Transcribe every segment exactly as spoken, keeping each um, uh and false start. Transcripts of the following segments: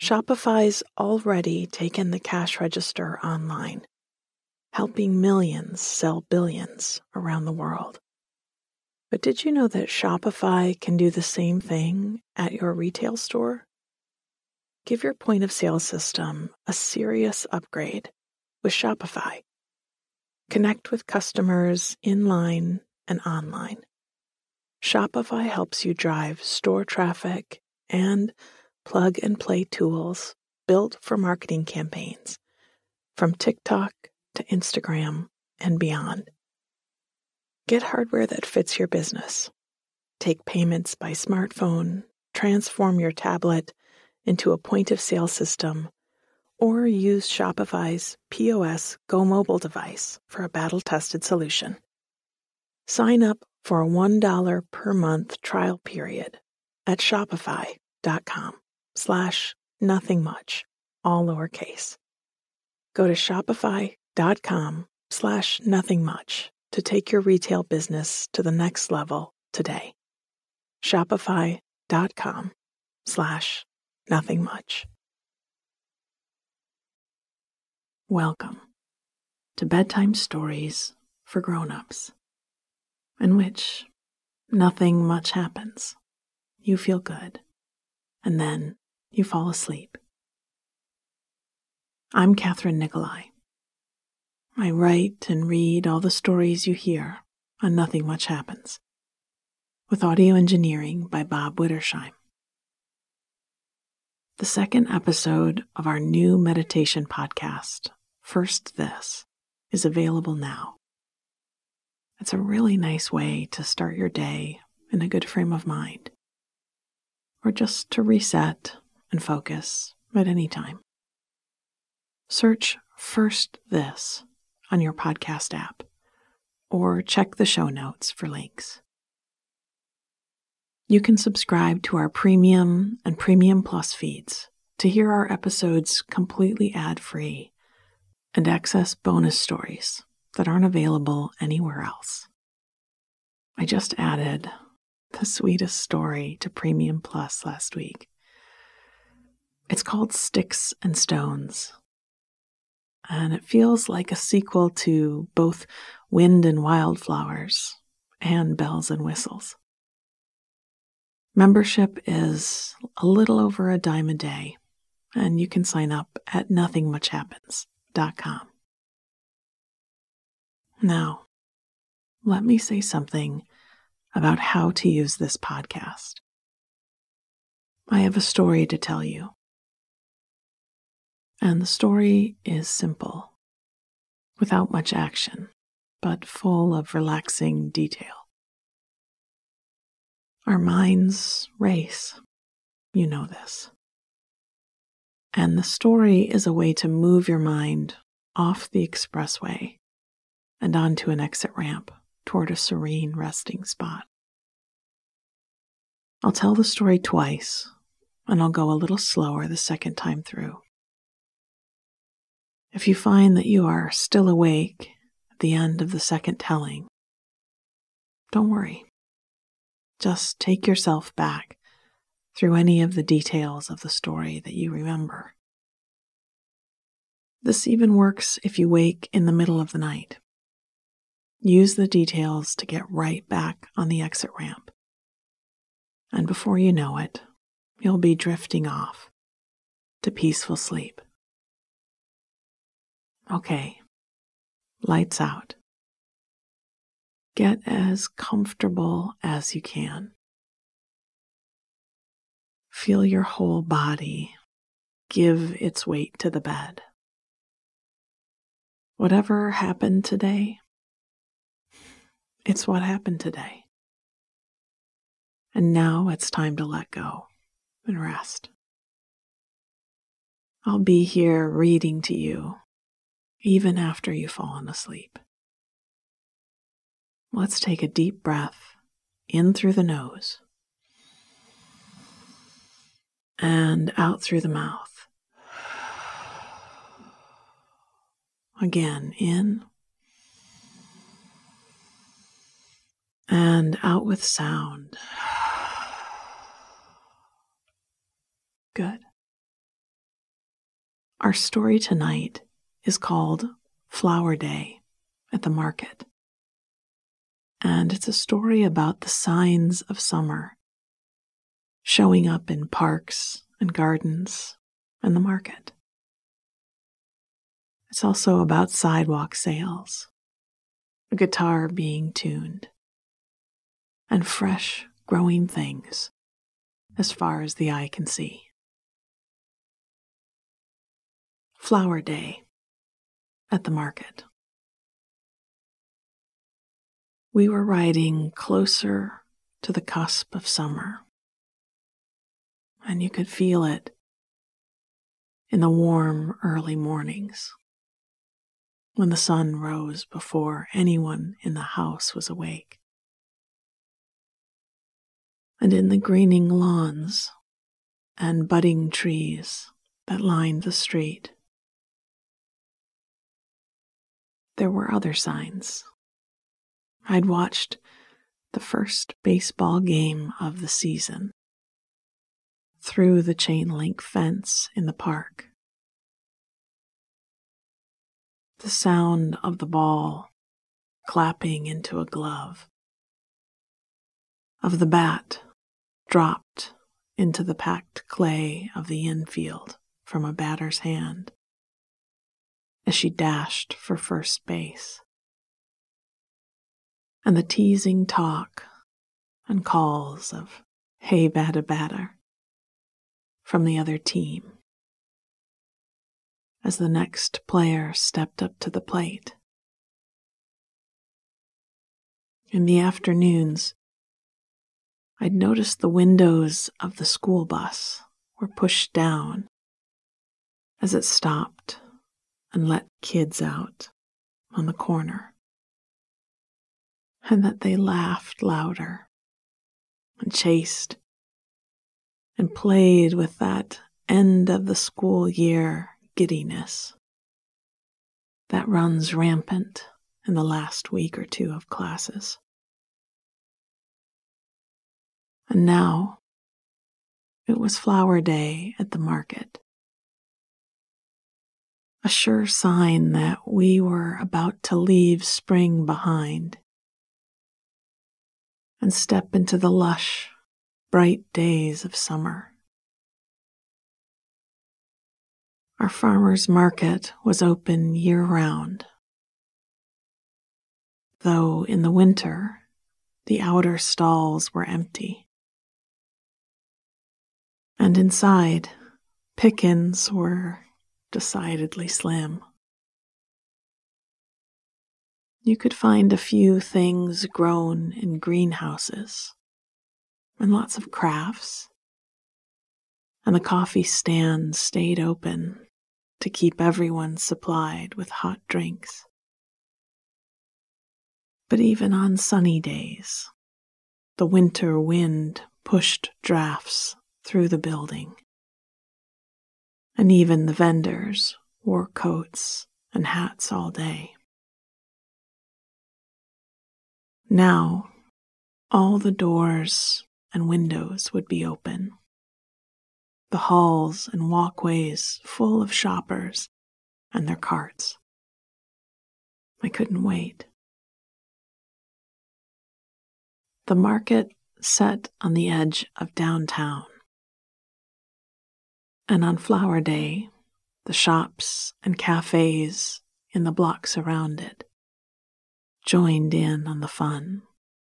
Shopify's already taken the cash register online, helping millions sell billions around the world. But did you know that Shopify can do the same thing at your retail store? Give your point of sale system a serious upgrade with Shopify. Connect with customers in-line and online. Shopify helps you drive store traffic and plug-and-play tools built for marketing campaigns, from TikTok to Instagram and beyond. Get hardware that fits your business. Take payments by smartphone, transform your tablet into a point-of-sale system, or use Shopify's P O S Go Mobile device for a battle-tested solution. Sign up for a one dollar per month trial period at shopify.com slash nothing much, all lowercase. Go to shopify.com slash nothing much to take your retail business to the next level today. Shopify.com slash nothing much. Welcome to Bedtime Stories for Grown-Ups, in which nothing much happens. You feel good, and then you fall asleep. I'm Catherine Nicolai. I write and read all the stories you hear on Nothing Much Happens, with audio engineering by Bob Wittersheim. The second episode of our new meditation podcast, First This, is available now. It's a really nice way to start your day in a good frame of mind, or just to reset and focus at any time. Search First This on your podcast app, or check the show notes for links. You can subscribe to our Premium and Premium Plus feeds to hear our episodes completely ad-free and access bonus stories that aren't available anywhere else. I just added the sweetest story to Premium Plus last week. It's called Sticks and Stones, and it feels like a sequel to both Wind and Wildflowers and Bells and Whistles. Membership is a little over a dime a day, and you can sign up at nothing much happens dot com. Now, let me say something about how to use this podcast. I have a story to tell you. And the story is simple, without much action, but full of relaxing detail. Our minds race. You know this. And the story is a way to move your mind off the expressway and onto an exit ramp toward a serene resting spot. I'll tell the story twice, and I'll go a little slower the second time through. If you find that you are still awake at the end of the second telling, don't worry. Just take yourself back through any of the details of the story that you remember. This even works if you wake in the middle of the night. Use the details to get right back on the exit ramp. And before you know it, you'll be drifting off to peaceful sleep. Okay, lights out. Get as comfortable as you can. Feel your whole body give its weight to the bed. Whatever happened today, it's what happened today. And now it's time to let go and rest. I'll be here reading to you even after you've fallen asleep. Let's take a deep breath in through the nose and out through the mouth. Again, in and out with sound. Good. Our story tonight is called Flower Day at the Market. And it's a story about the signs of summer showing up in parks and gardens and the market. It's also about sidewalk sales, a guitar being tuned, and fresh growing things as far as the eye can see. Flower Day at the Market. We were riding closer to the cusp of summer, and you could feel it in the warm early mornings when the sun rose before anyone in the house was awake, and in the greening lawns and budding trees that lined the street. There were other signs. I'd watched the first baseball game of the season through the chain link fence in the park. The sound of the ball clapping into a glove, of the bat dropped into the packed clay of the infield from a batter's hand as she dashed for first base, and the teasing talk and calls of "Hey, batter, batter" from the other team as the next player stepped up to the plate. In the afternoons, I'd noticed the windows of the school bus were pushed down as it stopped and let kids out on the corner, and that they laughed louder and chased and played with that end of the school year giddiness that runs rampant in the last week or two of classes. And now it was Flower Day at the Market, a sure sign that we were about to leave spring behind and step into the lush, bright days of summer. Our farmer's market was open year-round, though in the winter the outer stalls were empty. And inside, pick-ins were decidedly slim. You could find a few things grown in greenhouses, and lots of crafts, and the coffee stand stayed open to keep everyone supplied with hot drinks. But even on sunny days, the winter wind pushed drafts through the building, and even the vendors wore coats and hats all day. Now, all the doors and windows would be open, the halls and walkways full of shoppers and their carts. I couldn't wait. The market sat on the edge of downtown, and on Flower Day, the shops and cafes in the blocks around it joined in on the fun.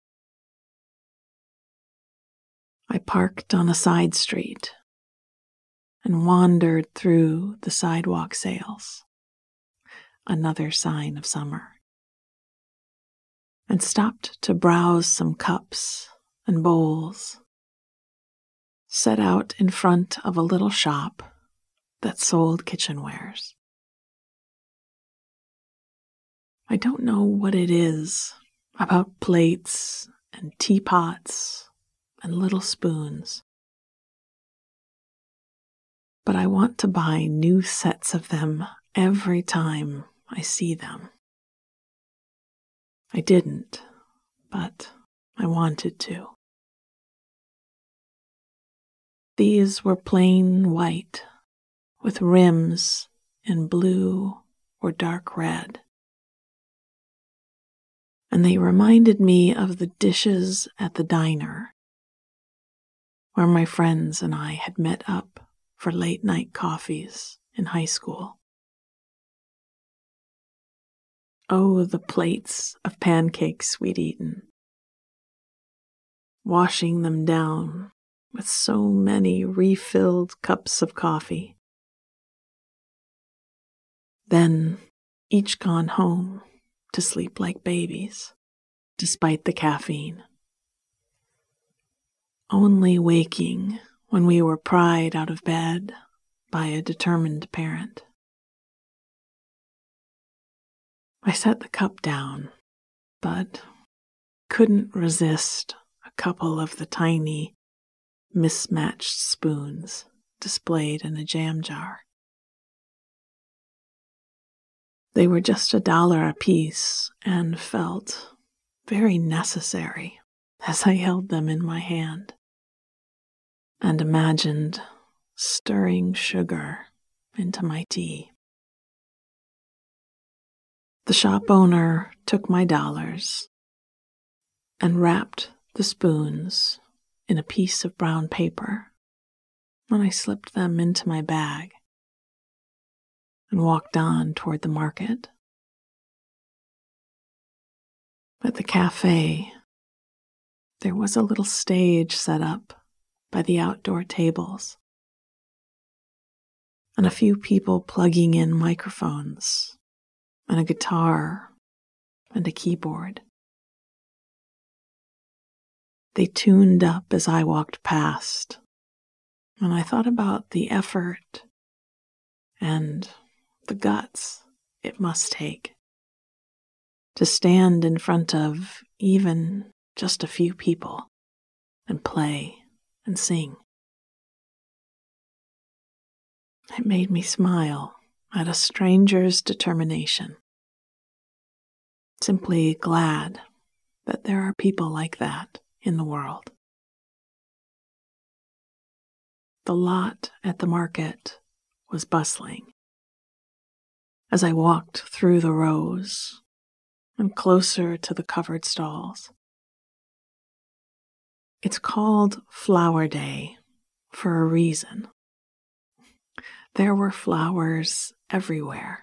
I parked on a side street and wandered through the sidewalk sales, another sign of summer, and stopped to browse some cups and bowls set out in front of a little shop that sold kitchenwares. I don't know what it is about plates and teapots and little spoons, but I want to buy new sets of them every time I see them. I didn't, but I wanted to. These were plain white, with rims and blue or dark red. And they reminded me of the dishes at the diner where my friends and I had met up for late night coffees in high school. Oh, the plates of pancakes we'd eaten, washing them down with so many refilled cups of coffee. Then each gone home to sleep like babies, despite the caffeine. Only waking when we were pried out of bed by a determined parent. I set the cup down, but couldn't resist a couple of the tiny, mismatched spoons displayed in a jam jar. They were just a dollar apiece and felt very necessary as I held them in my hand and imagined stirring sugar into my tea. The shop owner took my dollars and wrapped the spoons in a piece of brown paper, and I slipped them into my bag and walked on toward the market. At the cafe, there was a little stage set up by the outdoor tables, and a few people plugging in microphones and a guitar and a keyboard. They tuned up as I walked past, and I thought about the effort and the guts it must take to stand in front of even just a few people and play and sing. It made me smile at a stranger's determination, simply glad that there are people like that in the world. The lot at the market was bustling as I walked through the rows and closer to the covered stalls. It's called Flower Day for a reason. There were flowers everywhere,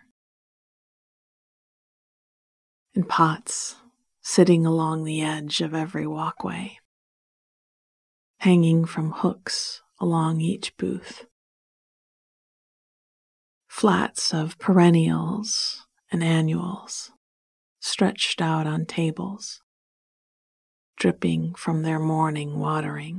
in pots sitting along the edge of every walkway, hanging from hooks along each booth. Flats of perennials and annuals stretched out on tables, dripping from their morning watering.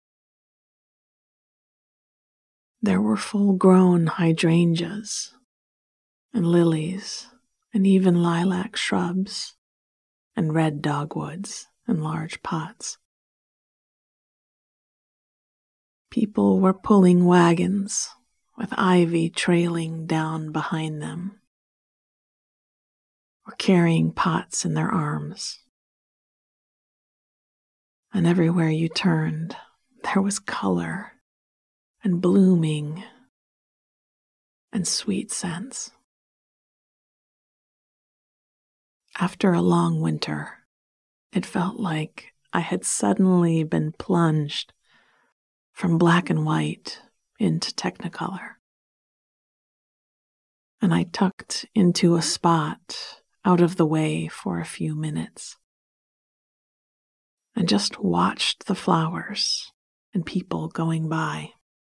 There were full-grown hydrangeas and lilies and even lilac shrubs and red dogwoods in large pots. People were pulling wagons with ivy trailing down behind them, or carrying pots in their arms. And everywhere you turned, there was color and blooming and sweet scents. After a long winter, it felt like I had suddenly been plunged from black and white into Technicolor. And I tucked into a spot out of the way for a few minutes and just watched the flowers and people going by.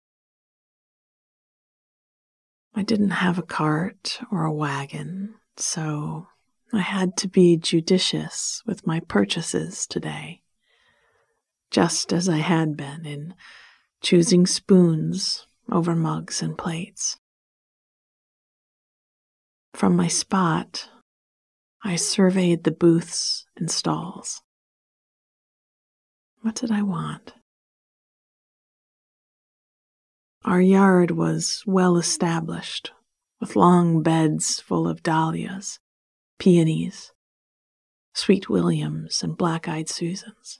I didn't have a cart or a wagon, so I had to be judicious with my purchases today, just as I had been in choosing spoons over mugs and plates. From my spot, I surveyed the booths and stalls. What did I want? Our yard was well established, with long beds full of dahlias, peonies, sweet williams, and black-eyed Susans.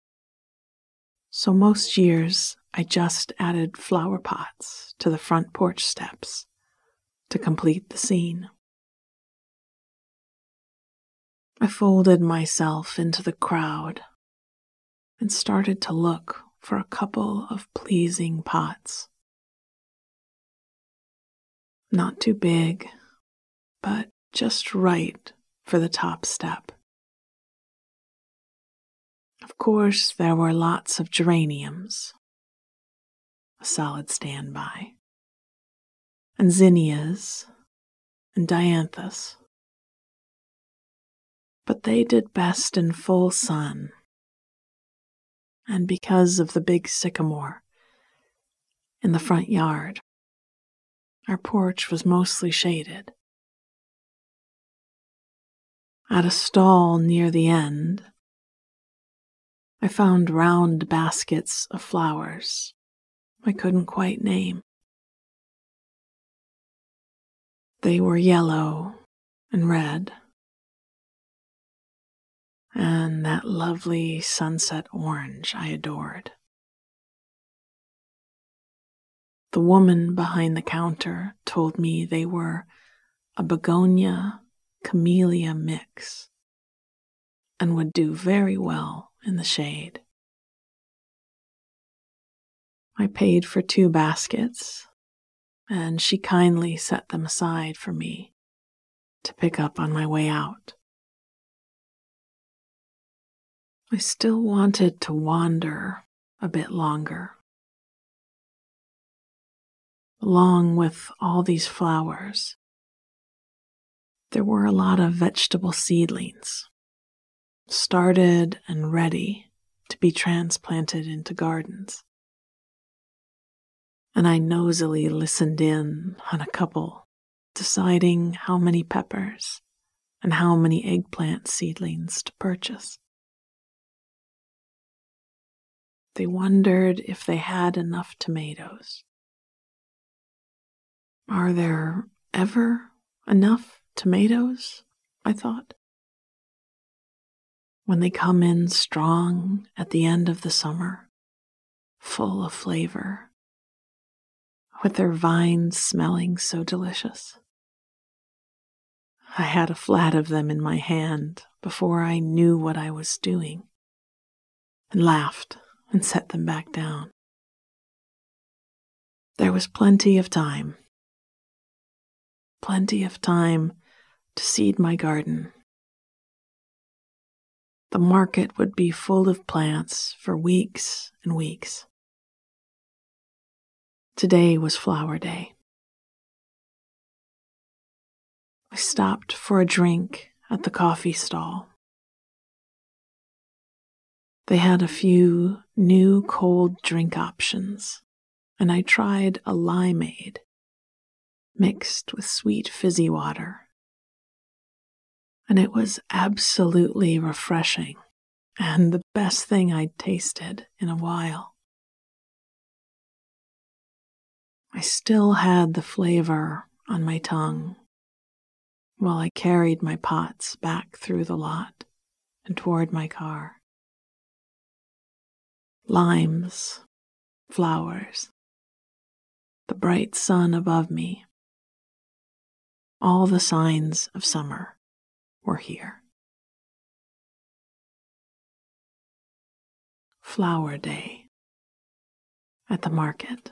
So most years I just added flower pots to the front porch steps to complete the scene. I folded myself into the crowd and started to look for a couple of pleasing pots. Not too big, but just right for the top step. Of course, there were lots of geraniums, a solid standby, and zinnias and dianthus. But they did best in full sun, and because of the big sycamore in the front yard, our porch was mostly shaded. At a stall near the end, I found round baskets of flowers I couldn't quite name. They were yellow and red, and that lovely sunset orange I adored. The woman behind the counter told me they were a begonia camellia mix and would do very well in the shade. I paid for two baskets, and she kindly set them aside for me to pick up on my way out. I still wanted to wander a bit longer. Along with all these flowers, there were a lot of vegetable seedlings, started and ready to be transplanted into gardens. And I nosily listened in on a couple, deciding how many peppers and how many eggplant seedlings to purchase. They wondered if they had enough tomatoes. Are there ever enough tomatoes? I thought. When they come in strong at the end of the summer, full of flavor, with their vines smelling so delicious. I had a flat of them in my hand before I knew what I was doing, and laughed and set them back down. There was plenty of time, plenty of time to seed my garden. The market would be full of plants for weeks and weeks. Today was flower day. I stopped for a drink at the coffee stall. They had a few new cold drink options, and I tried a limeade mixed with sweet fizzy water. And it was absolutely refreshing and the best thing I'd tasted in a while. I still had the flavor on my tongue while I carried my pots back through the lot and toward my car. Limes, flowers, the bright sun above me, all the signs of summer were here. Flower day at the market.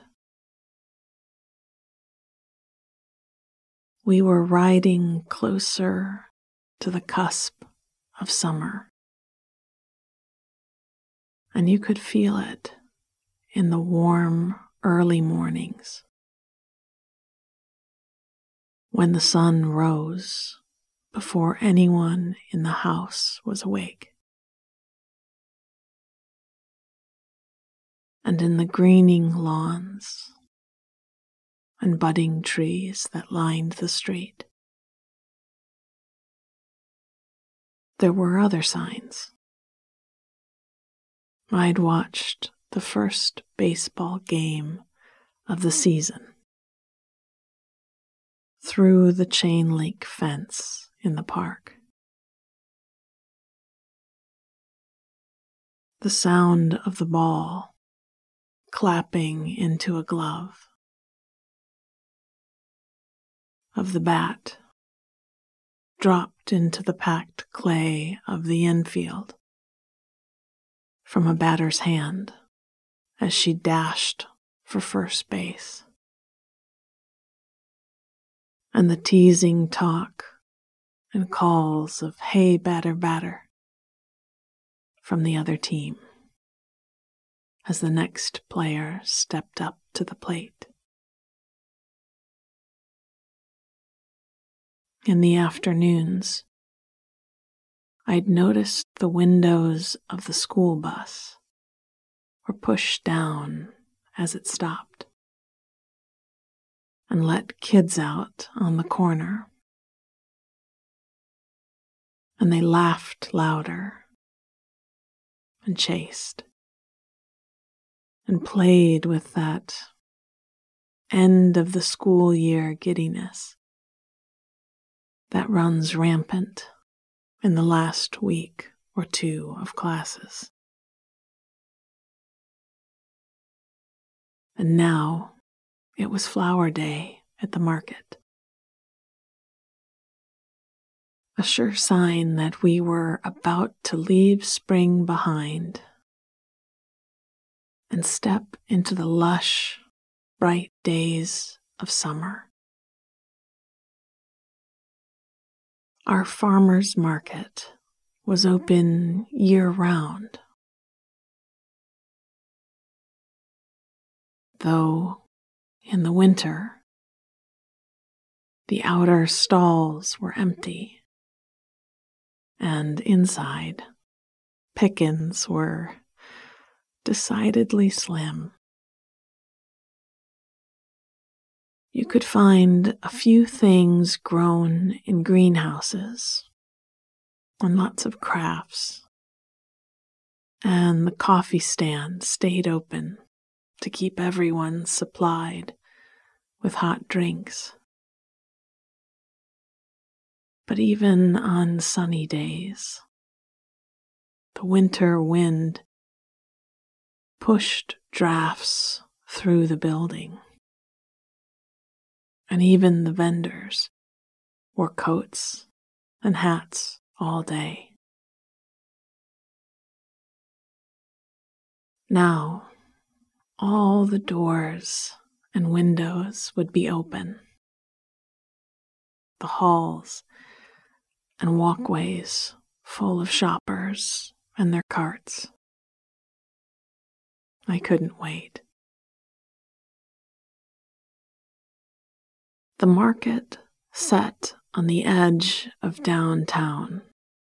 We were riding closer to the cusp of summer, and you could feel it in the warm early mornings when the sun rose before anyone in the house was awake. And in the greening lawns and budding trees that lined the street, there were other signs. I'd watched the first baseball game of the season through the chain link fence in the park. The sound of the ball clapping into a glove, of the bat dropped into the packed clay of the infield from a batter's hand as she dashed for first base. And the teasing talk and calls of "Hey, batter, batter" from the other team as the next player stepped up to the plate. In the afternoons, I'd noticed the windows of the school bus were pushed down as it stopped and let kids out on the corner. And they laughed louder and chased and played with that end of the school year giddiness that runs rampant in the last week or two of classes. And now it was flower day at the market, a sure sign that we were about to leave spring behind and step into the lush, bright days of summer. Our farmer's market was open year-round, though in the winter the outer stalls were empty, and inside pickings were decidedly slim. You could find a few things grown in greenhouses and lots of crafts, and the coffee stand stayed open to keep everyone supplied with hot drinks. But even on sunny days, the winter wind pushed drafts through the building. And even the vendors wore coats and hats all day. Now, all the doors and windows would be open. The halls and walkways full of shoppers and their carts. I couldn't wait. The market sat on the edge of downtown,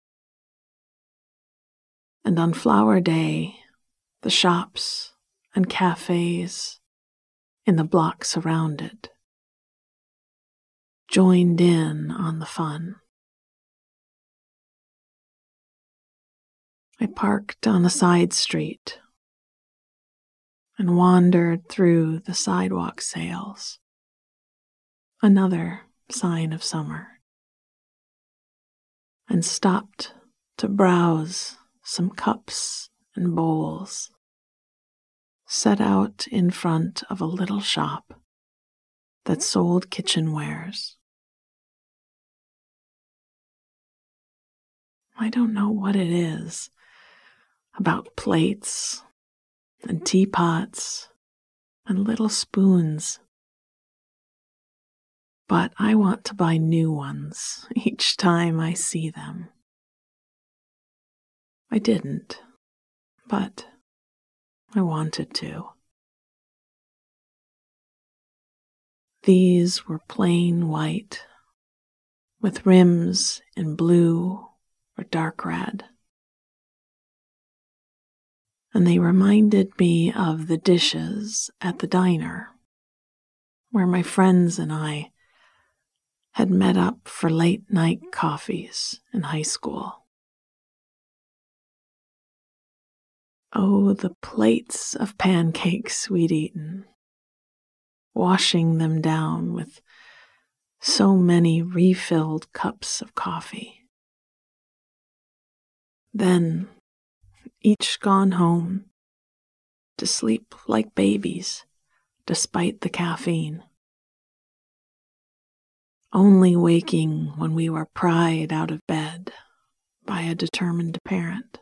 and on Flower Day, the shops and cafes in the blocks around it joined in on the fun. I parked on a side street and wandered through the sidewalk sales. Another sign of summer, and stopped to browse some cups and bowls set out in front of a little shop that sold kitchenwares. I don't know what it is about plates and teapots and little spoons, but I want to buy new ones each time I see them. I didn't, but I wanted to. These were plain white, with rims in blue or dark red, and they reminded me of the dishes at the diner, where my friends and I had met up for late-night coffees in high school. Oh, the plates of pancakes we'd eaten, washing them down with so many refilled cups of coffee. Then, each gone home to sleep like babies despite the caffeine. only waking when we were pried out of bed by a determined parent.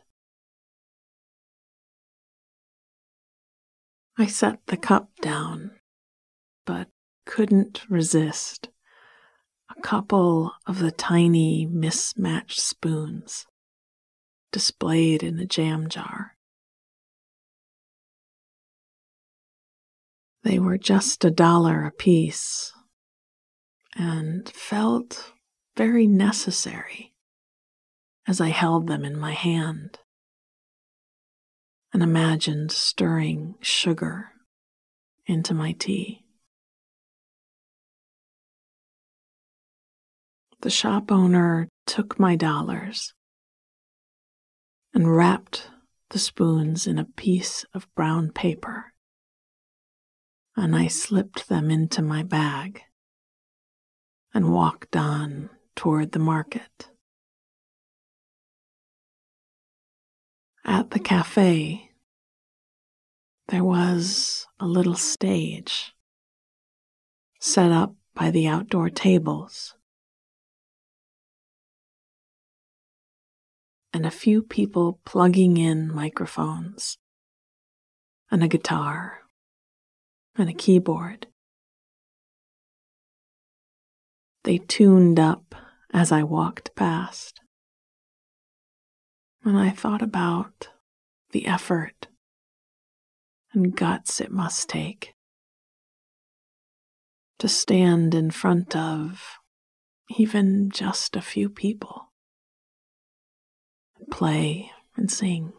I set the cup down, but couldn't resist a couple of the tiny mismatched spoons displayed in a jam jar. They were just a dollar apiece and felt very necessary as I held them in my hand and imagined stirring sugar into my tea. The shop owner took my dollars and wrapped the spoons in a piece of brown paper, and I slipped them into my bag and walked on toward the market. At the cafe, there was a little stage set up by the outdoor tables, and a few people plugging in microphones and a guitar and a keyboard. They tuned up as I walked past, and I thought about the effort and guts it must take to stand in front of even just a few people and play and sing.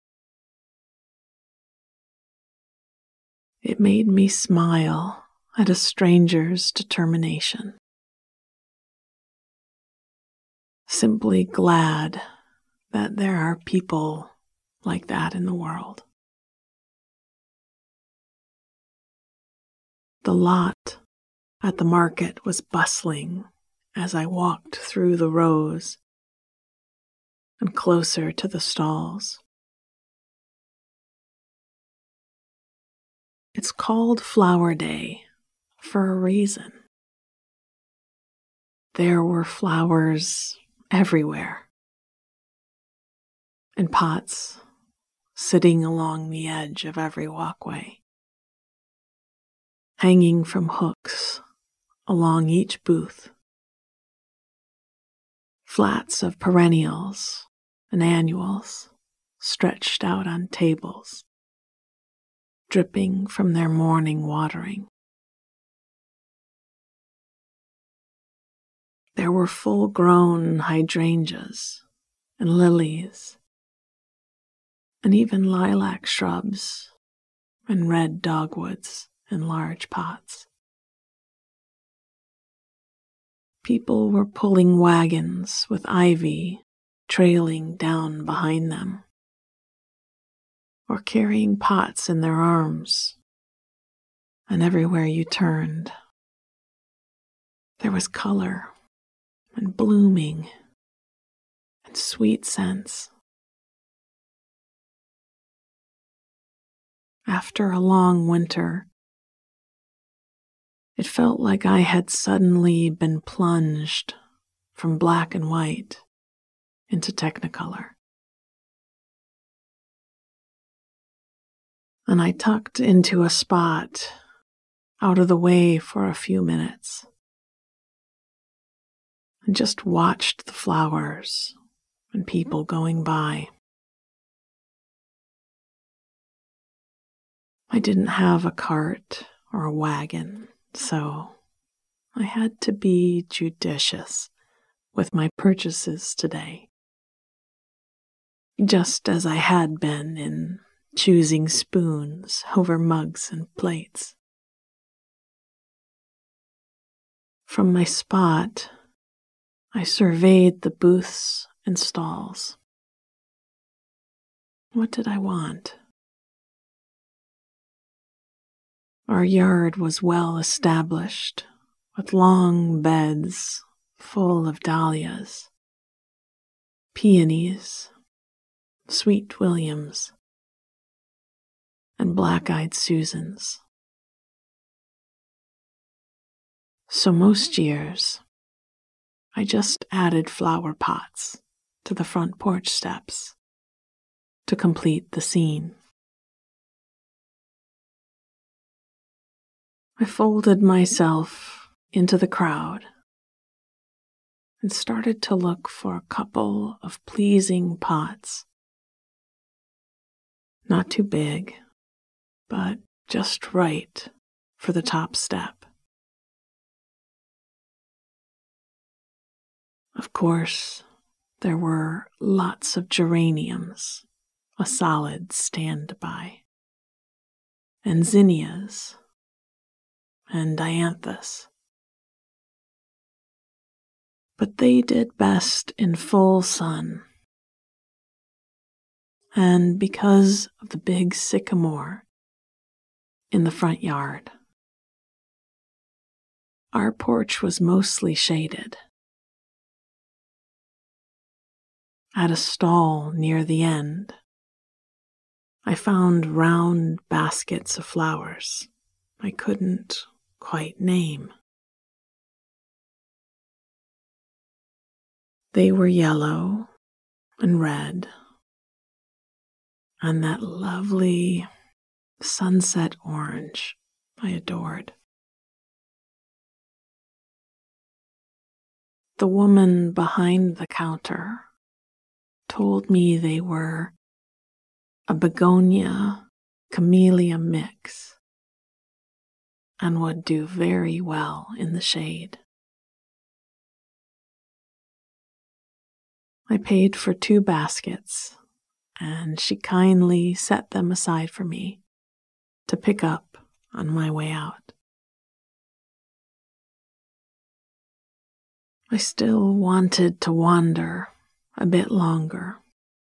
It made me smile at a stranger's determination, simply glad that there are people like that in the world. The lot at the market was bustling as I walked through the rows and closer to the stalls. It's called Flower Day for a reason. There were flowers everywhere, in pots sitting along the edge of every walkway, hanging from hooks along each booth, flats of perennials and annuals stretched out on tables, dripping from their morning watering. There were full-grown hydrangeas and lilies, and even lilac shrubs and red dogwoods in large pots. People were pulling wagons with ivy trailing down behind them, or carrying pots in their arms, and everywhere you turned, there was color and blooming and sweet scents. After a long winter, it felt like I had suddenly been plunged from black and white into Technicolor. And I tucked into a spot out of the way for a few minutes and just watched the flowers and people going by. I didn't have a cart or a wagon, so I had to be judicious with my purchases today, just as I had been in choosing spoons over mugs and plates. From my spot, I surveyed the booths and stalls. What did I want? Our yard was well established, with long beds full of dahlias, peonies, sweet williams, and black-eyed Susans. So most years, I just added flower pots to the front porch steps to complete the scene. I folded myself into the crowd and started to look for a couple of pleasing pots. Not too big, but just right for the top step. Of course, there were lots of geraniums, a solid standby, and zinnias, and dianthus. But they did best in full sun. And because of the big sycamore in the front yard, our porch was mostly shaded. At a stall near the end, I found round baskets of flowers I couldn't quite name. They were yellow and red, and that lovely sunset orange I adored. The woman behind the counter told me they were a begonia camellia mix and would do very well in the shade. I paid for two baskets, and she kindly set them aside for me to pick up on my way out. I still wanted to wander a bit longer,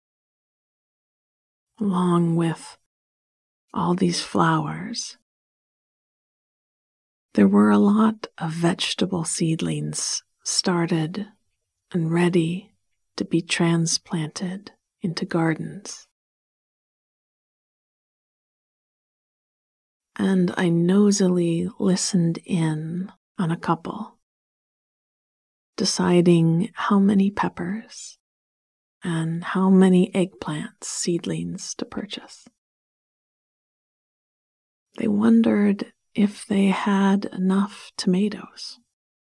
along with all these flowers. There were a lot of vegetable seedlings started and ready to be transplanted into gardens. And I nosily listened in on a couple, deciding how many peppers and how many eggplant seedlings to purchase. They wondered if they had enough tomatoes.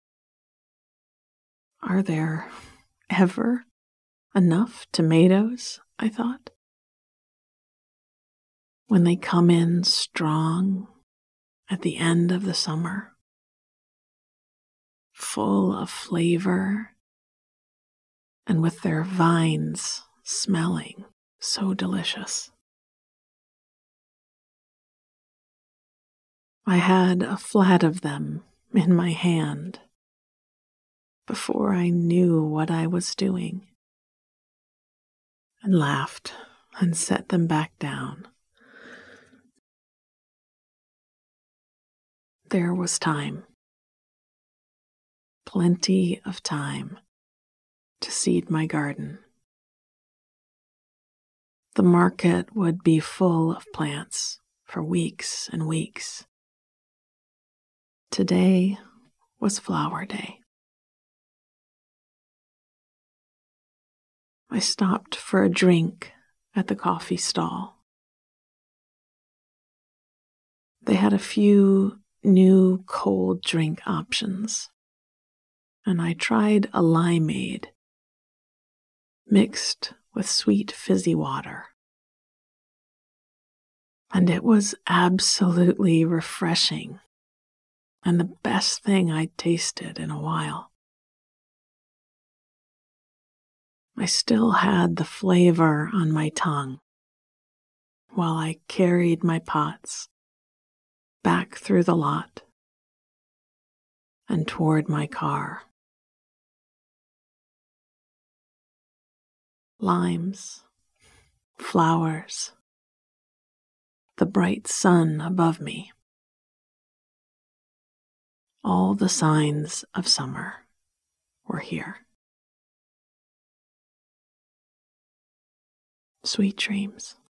Are there ever enough tomatoes, I thought, when they come in strong at the end of the summer, full of flavor, and with their vines smelling so delicious. I had a flat of them in my hand before I knew what I was doing, and laughed and set them back down. There was time, plenty of time to seed my garden. The market would be full of plants for weeks and weeks. Today was flower day. I stopped for a drink at the coffee stall. They had a few new cold drink options, and I tried a limeade mixed with sweet fizzy water. And it was absolutely refreshing and the best thing I'd tasted in a while. I still had the flavor on my tongue while I carried my pots back through the lot and toward my car. Limes, flowers, the bright sun above me. All the signs of summer were here. Sweet dreams.